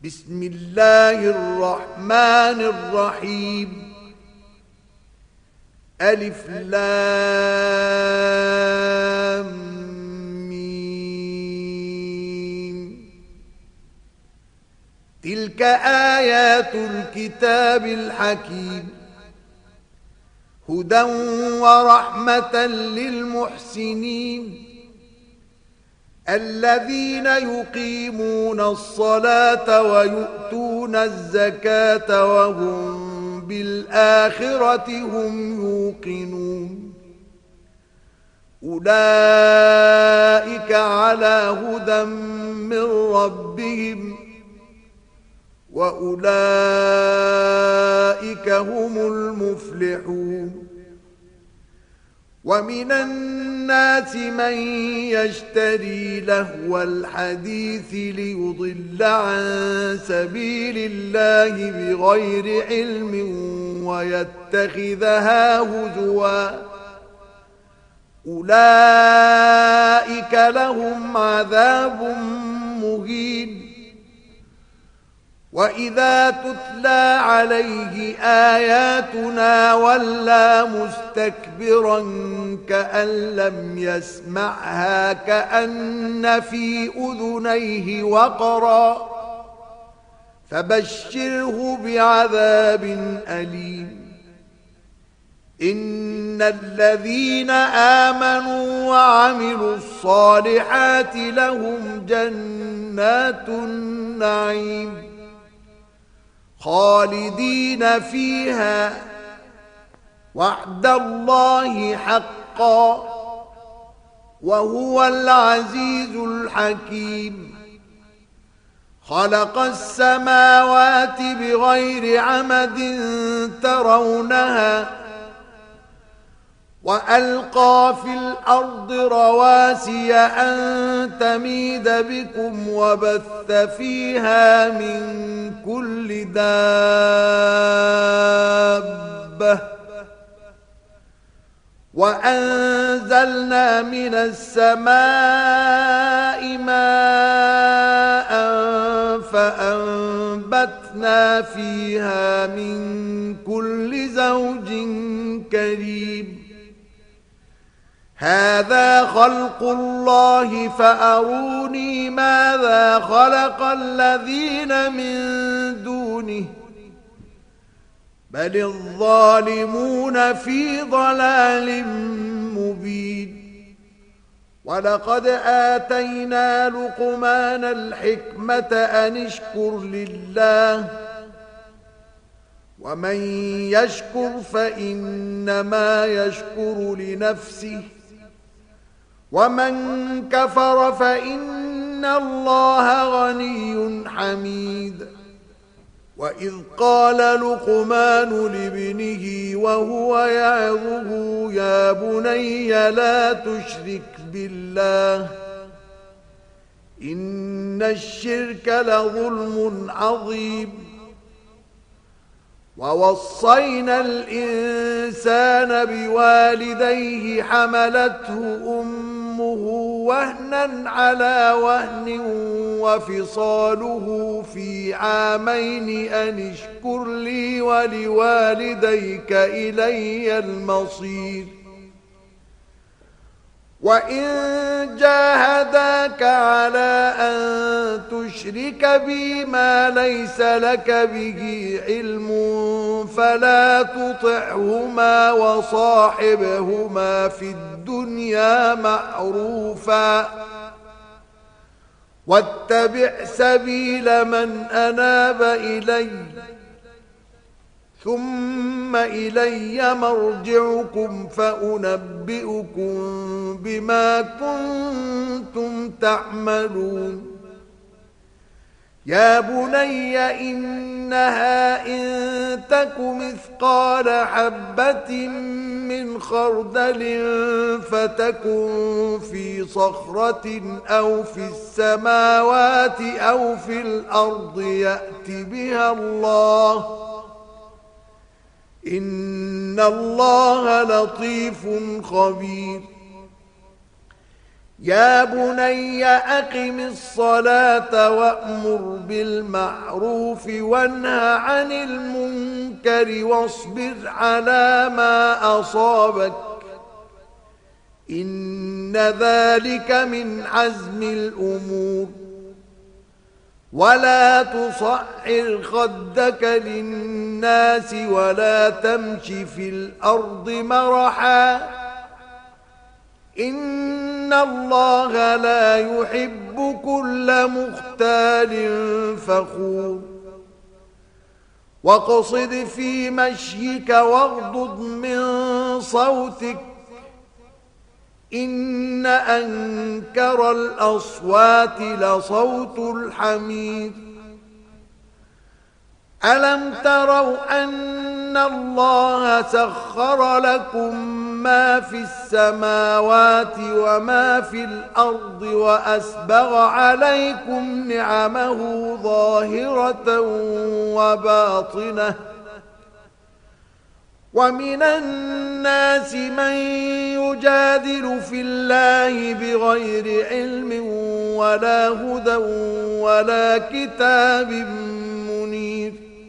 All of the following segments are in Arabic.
بسم الله الرحمن الرحيم. ألف لام ميم. تلك آيات الكتاب الحكيم، هدى ورحمة للمحسنين الذين يقيمون الصلاة ويؤتون الزكاة وهم بالآخرة هم يوقنون. أولئك على هدى من ربهم وأولئك هم المفلحون. ومن الناس من يشتري لهو الحديث ليضل عن سبيل الله بغير علم ويتخذها هزوا، أولئك لهم عذاب مهين. وإذا تتلى عليه آياتنا ولى مستكبرا كأن لم يسمعها كأن في أذنيه وقرا، فبشره بعذاب أليم. إن الذين آمنوا وعملوا الصالحات لهم جنات النعيم خالدين فيها، وعد الله حقا وهو العزيز الحكيم. خلق السماوات بغير عمد ترونها وألقى في الأرض رواسي أن تميد بكم وبث فيها من كل دابة، وأنزلنا من السماء ماء فأنبتنا فيها من كل زوج كريم. هذا خلق الله فأروني ماذا خلق الذين من دونه بل الظالمون في ضلال مبين. ولقد آتينا لقمان الحكمة أن اشكر لله، ومن يشكر فإنما يشكر لنفسه، ومن كفر فإن الله غني حميد. وإذ قال لقمان لابنه وهو يعظه يا بني لا تشرك بالله إن الشرك لظلم عظيم. ووصينا الإنسان بوالديه حملته أمه وهنا على وهن وفصاله في عامين أن اشكر لي ولوالديك إلي المصير. وإن جاهداك على أن تشرك بي ما ليس لك به علم فلا تطعهما وصاحبهما في الدنيا معروفا، واتبع سبيل من أناب إلي ثم إلي مرجعكم فأنبئكم بما كنتم تعملون. يا بني إنها إن تك مثقال حبة من خردل فتكن في صخرة أو في السماوات أو في الأرض يأت بها الله إن الله لطيف خبير. يا بني أقم الصلاة وأمر بالمعروف وانه عن المنكر واصبر على ما أصابك إن ذلك من عزم الأمور ولا تصعر خدك للناس ولا تمش في الأرض مرحا إن الله لا يحب كل مختال فخور واقصد في مشيك واغضض من صوتك إن أنكر الأصوات لصوت الحمير ألم تروا أن الله سخر لكم ما في السماوات وما في الأرض وأسبغ عليكم نعمه ظاهرة وباطنة ومن الناس من يجادل في الله بغير علم ولا هدى ولا كتاب منير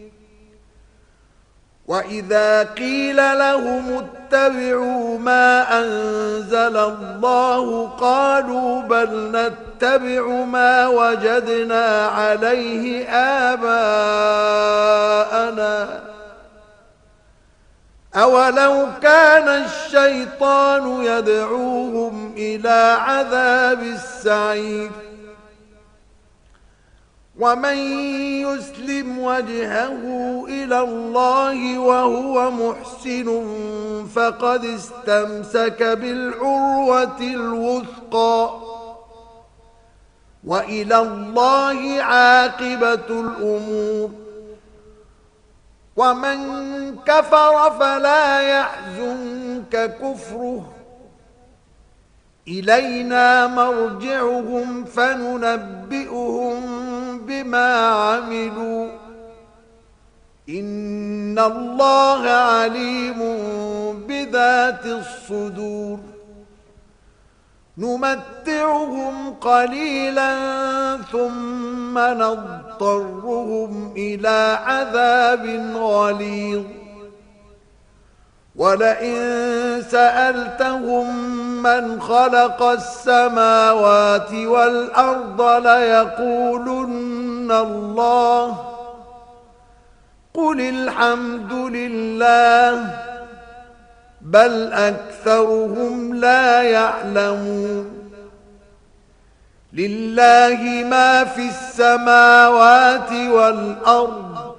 وإذا قيل لهم اتبعوا ما أنزل الله قالوا بل نتبع ما وجدنا عليه آباءنا أولو كان الشيطان يدعوهم إلى عذاب السعير ومن يسلم وجهه إلى الله وهو محسن فقد استمسك بالعروة الوثقى وإلى الله عاقبة الأمور ومن كفر فلا يحزنك كفره إلينا مرجعهم فننبئهم بما عملوا إن الله عليم بذات الصدور نمتعهم قليلا ثم نضطرهم إلى عذاب غليظ ولئن سألتهم من خلق السماوات والأرض ليقولن الله قل الحمد لله بل أكثرهم لا يعلمون لله ما في السماوات والأرض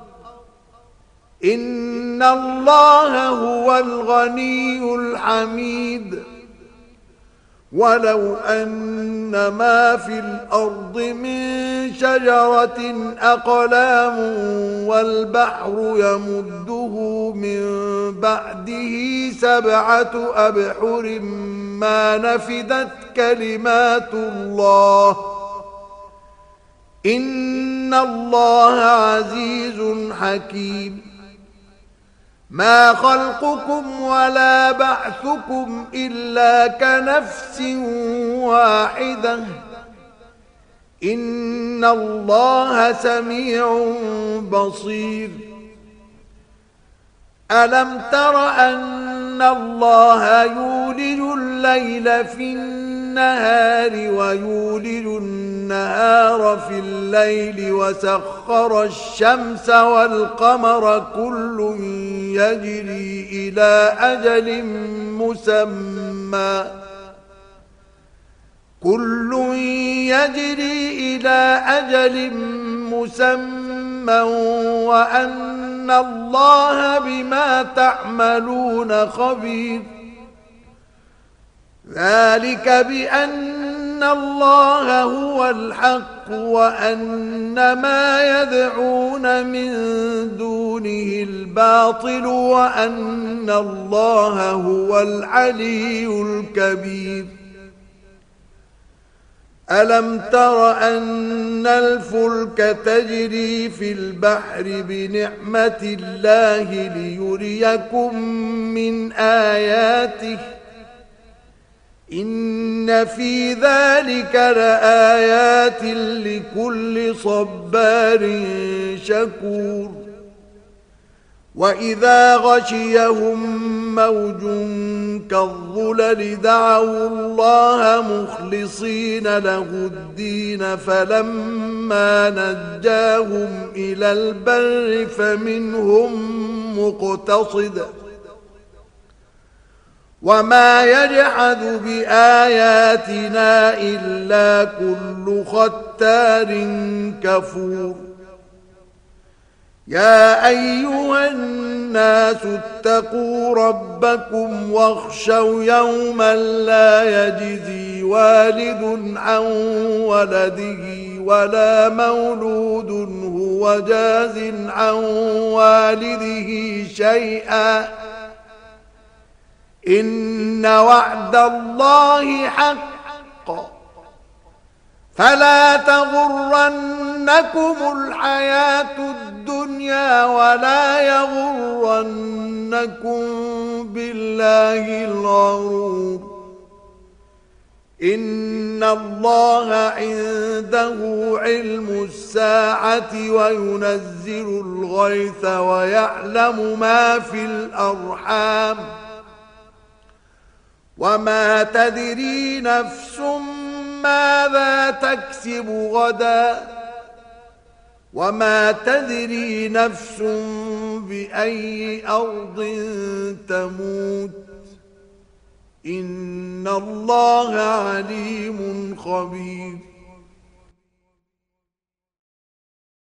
إن الله هو الغني الحميد ولو أن ما في الأرض من شجرة أقلام والبحر يمده من بعده 7 أبحر ما نفدت كلمات الله إن الله عزيز حكيم ما خلقكم ولا بعثكم إلا كنفس واحدة إن الله سميع بصير ألم تر أن الله يولج الليل في النهار ويولج النهار في الليل وسخر الشمس والقمر كل يجري إلى أجل مسمى وأن الله بما تعملون خبير ذلك بأن الله هو الحق وأن ما يدعون من دونه الباطل وأن الله هو العلي الكبير ألم تر أن الفلك تجري في البحر بنعمة الله ليريكم من آياته إن في ذلك لآيات لكل صبار شكور وإذا غشيهم موج كالظلل دعوا الله مخلصين له الدين فلما نجاهم إلى البر فمنهم مقتصد وما يجحد بآياتنا إلا كل ختار كفور يا أيها الناس اتقوا ربكم واخشوا يوما لا يجزي والد عن ولده ولا مولود هو جاز عن والده شيئا إن وعد الله حق فلا تغرنكم الحياة الدنيا ولا يغرنكم بالله الغرور إن الله عنده علم الساعة وينزل الغيث ويعلم ما في الأرحام وما تدري نفس ماذا تكسب غدا وما تدري نفس بأي أرض تموت إن الله عليم خبير